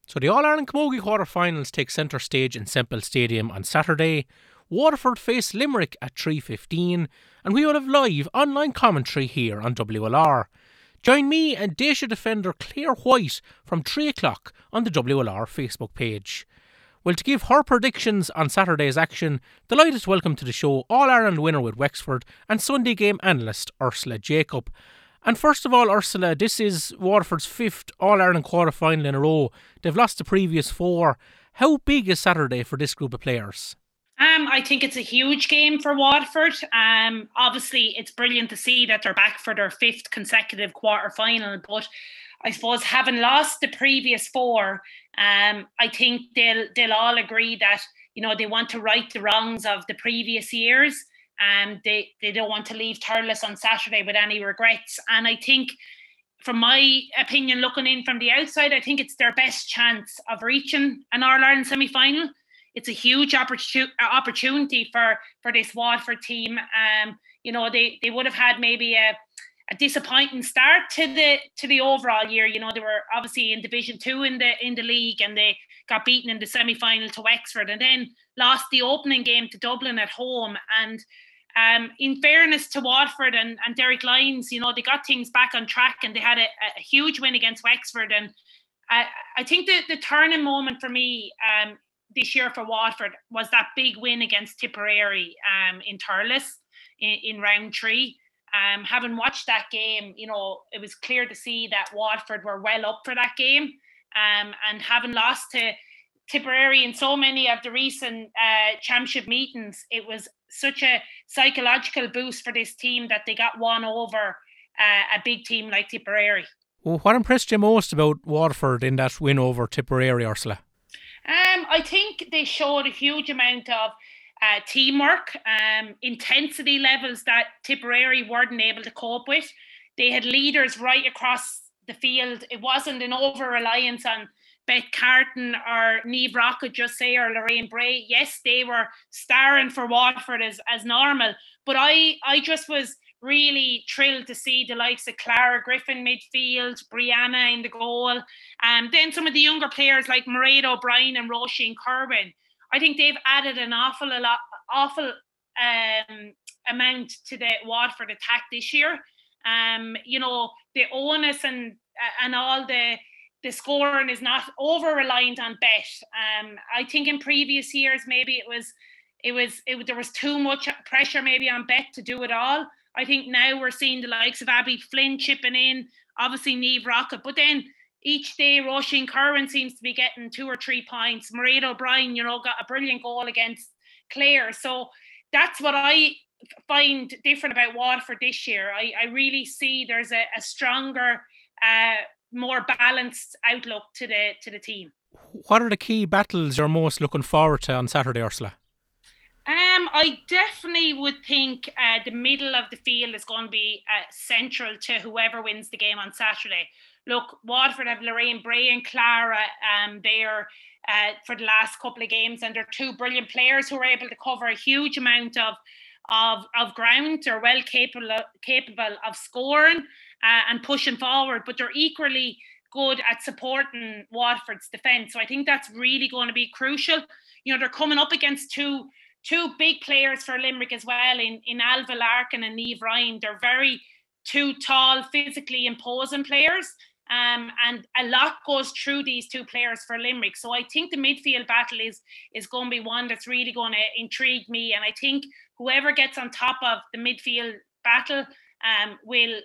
So the All-Ireland Camogie quarter-finals take centre stage in Semple Stadium on Saturday. Waterford face Limerick at 3:15 and we will have live online commentary here on WLR. Join me and Dacia defender Claire White from 3 o'clock on the WLR Facebook page. Well, to give her predictions on Saturday's action, delighted to welcome to the show All-Ireland winner with Wexford and Sunday game analyst Ursula Jacob. And first of all, Ursula, this is Waterford's 5th All-Ireland quarter-final in a row. They've lost the previous 4. How big is Saturday for this group of players? I think it's a huge game for Waterford. Obviously, it's brilliant to see that they're back for their 5th consecutive quarter-final, but I suppose having lost the previous 4, I think they'll all agree that, you know, they want to right the wrongs of the previous years. They don't want to leave Thurles on Saturday with any regrets. And I think, from my opinion, looking in from the outside, I think it's their best chance of reaching an All-Ireland semi-final. It's a huge opportunity for this Waterford team. You know, they would have had maybe a disappointing start to the overall year. You know, they were obviously in Division 2 in the league, and they got beaten in the semi-final to Wexford, and then lost the opening game to Dublin at home. And in fairness to Waterford and Derek Lyons, you know, they got things back on track, and they had a huge win against Wexford. And I think the turning moment for me this year for Waterford was that big win against Tipperary in Thurles in round 3. Having watched that game, you know, it was clear to see that Waterford were well up for that game. And having lost to Tipperary in so many of the recent championship meetings, it was such a psychological boost for this team that they got won over a big team like Tipperary. Well, what impressed you most about Waterford in that win over Tipperary, Ursula? I think they showed a huge amount of teamwork, intensity levels that Tipperary weren't able to cope with. They had leaders right across the field. It wasn't an over-reliance on Beth Carton or Niamh Rockett, just say, or Lorraine Bray. Yes, they were starring for Waterford as normal, but I just was really thrilled to see the likes of Clara Griffin midfield, Brianna in the goal, then some of the younger players like Mairead O'Brien and Roisin Kerwin. I think they've added an awful amount to the Waterford attack this year. You know, the onus and all the scoring is not over reliant on Bet. I think in previous years maybe there was too much pressure maybe on Bet to do it all. I think now we're seeing the likes of Abby Flynn chipping in, obviously Niamh Rockett, but then each day Roisin Kerwin seems to be getting 2 or 3 points. Mairead O'Brien, you know, got a brilliant goal against Clare. So that's what I find different about Waterford this year. I really see there's a stronger, more balanced outlook to the team. What are the key battles you're most looking forward to on Saturday, Ursula? I definitely would think the middle of the field is going to be central to whoever wins the game on Saturday. Look, Waterford have Lorraine Bray and Clara there for the last couple of games, and they're 2 brilliant players who are able to cover a huge amount of ground. They're well capable of scoring and pushing forward, but they're equally good at supporting Waterford's defence. So I think that's really going to be crucial. You know, they're coming up against two big players for Limerick as well in Alva Larkin and Niamh Ryan. They're very 2 tall, physically imposing players. And a lot goes through these 2 players for Limerick. So I think the midfield battle is going to be one that's really going to intrigue me. And I think whoever gets on top of the midfield battle will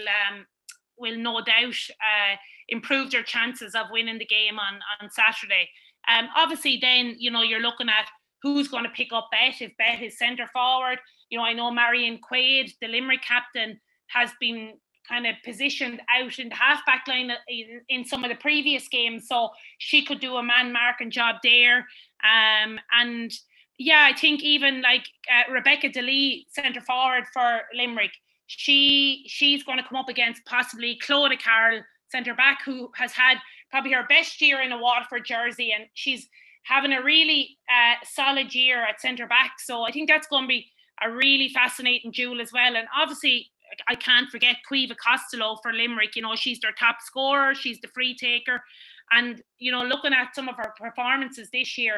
no doubt improve their chances of winning the game on Saturday. Obviously, then, you know, you're looking at who's going to pick up Bet, if Bet is centre forward. You know, I know Marion Quaid, the Limerick captain, has been kind of positioned out in the half-back line in some of the previous games, so she could do a man-marking job there. And yeah, I think even like Rebecca DeLee, centre forward for Limerick, she's going to come up against possibly Clodagh Carroll, centre back, who has had probably her best year in a Waterford jersey, and she's having a really solid year at centre back. So I think that's going to be a really fascinating duel as well. And obviously, I can't forget Caoimhe Costello for Limerick. You know, she's their top scorer, she's the free taker. And, you know, looking at some of her performances this year,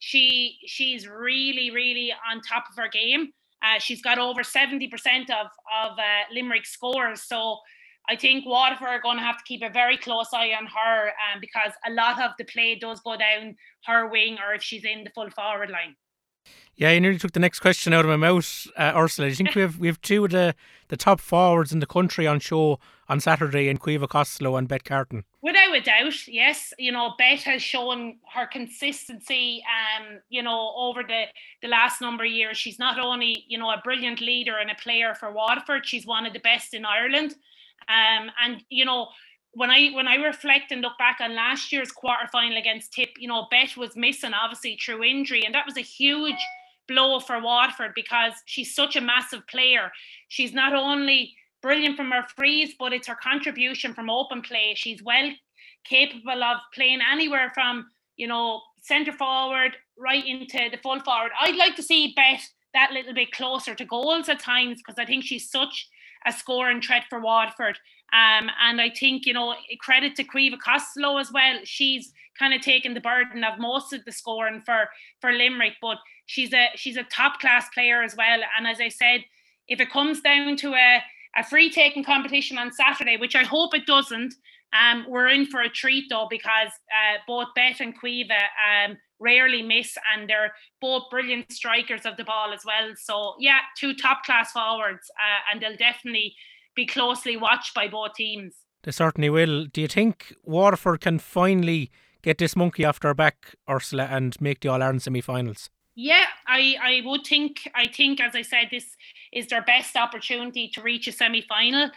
she's really, really on top of her game. She's got over 70% of Limerick scores. So I think Waterford are going to have to keep a very close eye on her because a lot of the play does go down her wing or if she's in the full forward line. Yeah, you nearly took the next question out of my mouth, Ursula. I think we have two of the top forwards in the country on show on Saturday in Caoimhe Costello and Beth Carton. Without a doubt, yes. You know, Beth has shown her consistency, you know, over the last number of years. She's not only, you know, a brilliant leader and a player for Waterford, she's one of the best in Ireland. And, you know, when I reflect and look back on last year's quarterfinal against Tip, you know, Beth was missing obviously through injury, and that was a huge blow for Waterford because she's such a massive player. She's not only brilliant from her frees, but it's her contribution from open play. She's well capable of playing anywhere from, you know, centre forward right into the full forward. I'd like to see Beth that little bit closer to goals at times because I think she's such a scoring threat for Waterford. And I think, you know, credit to Caoimhe Costello as well. She's kind of taken the burden of most of the scoring for Limerick, but she's a top class player as well. And as I said, if it comes down to a free taking competition on Saturday, which I hope it doesn't, we're in for a treat though, because both Beth and Caoimhe rarely miss, and they're both brilliant strikers of the ball as well. So yeah, two top class forwards, and they'll definitely be closely watched by both teams. They certainly will. Do you think Waterford can finally get this monkey off their back, Ursula, and make the All-Ireland semi-finals? Yeah, I would think. I think, as I said, this is their best opportunity to reach a semi-final.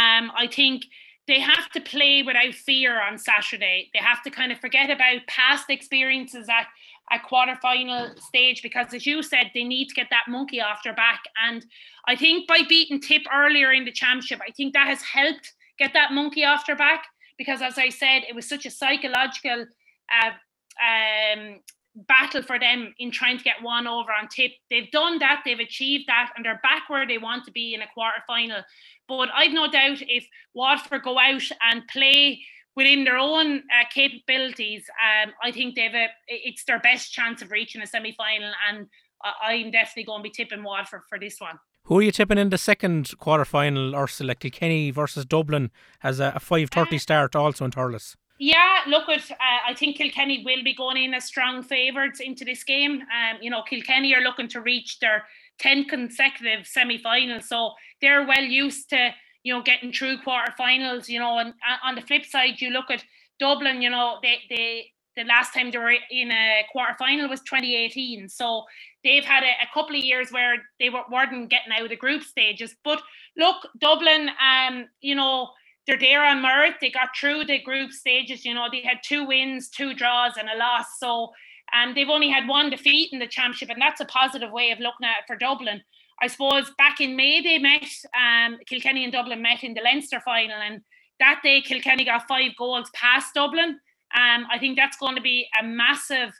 I think they have to play without fear on Saturday. They have to kind of forget about past experiences at quarter-final stage because, as you said, they need to get that monkey off their back. And I think by beating Tip earlier in the championship, I think that has helped get that monkey off their back because, as I said, it was such a psychological battle for them in trying to get one over on Tip. They've done that, they've achieved that, and they're back where they want to be in a quarter-final. But I've no doubt if Waterford go out and play within their own capabilities, I think it's their best chance of reaching a semi-final, and I'm definitely going to be tipping Waterford for this one. Who are you tipping in the second quarter-final, Ursula? Kilkenny versus Dublin has a 5:30 start also in Thurles. Yeah, look, I think Kilkenny will be going in as strong favourites into this game. You know, Kilkenny are looking to reach their 10 consecutive semi-finals, so they're well used to, you know, getting through quarter-finals, you know. And on the flip side, you look at Dublin, you know, the last time they were in a quarter-final was 2018, so they've had a couple of years where they weren't getting out of the group stages. But look, Dublin, you know, they're there on merit. They got through the group stages. You know, they had 2 wins, 2 draws and a loss. So they've only had 1 defeat in the championship, and that's a positive way of looking at it for Dublin. I suppose back in May they met, Kilkenny and Dublin met in the Leinster final, and that day Kilkenny got 5 goals past Dublin. I think that's going to be a massive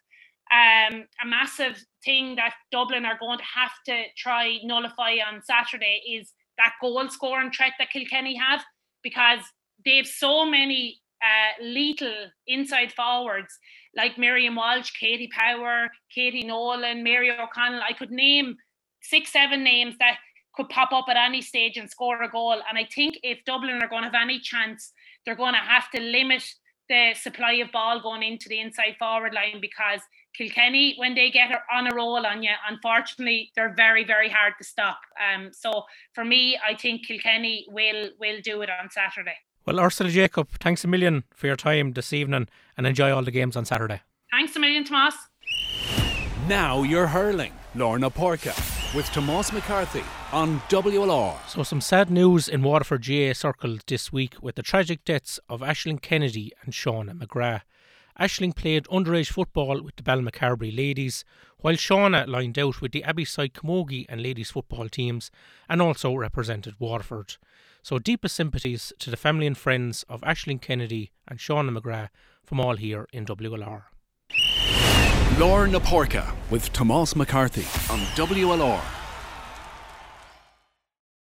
thing that Dublin are going to have to try nullify on Saturday, is that goal scoring threat that Kilkenny have, because they have so many lethal inside forwards like Miriam Walsh, Katie Power, Katie Nolan, Mary O'Connell. I could name 6-7 names that could pop up at any stage and score a goal. And I think if Dublin are going to have any chance, they're going to have to limit the supply of ball going into the inside forward line, because Kilkenny, when they get on a roll on you, unfortunately, they're very, very hard to stop. So for me, I think Kilkenny will do it on Saturday. Well, Ursula Jacob, thanks a million for your time this evening, and enjoy all the games on Saturday. Thanks a million, Tomas. Now you're hurling. Lorna Porca with Tomas McCarthy on WLR. So some sad news in Waterford GAA circles this week with the tragic deaths of Aisling Kennedy and Shauna McGrath. Aisling played underage football with the Balmacarbery ladies, while Shauna lined out with the Abbeyside Camogie and ladies football teams and also represented Waterford. So deepest sympathies to the family and friends of Aisling Kennedy and Shauna McGrath from all here in WLR. Lorna Porca with Tomas McCarthy on WLR.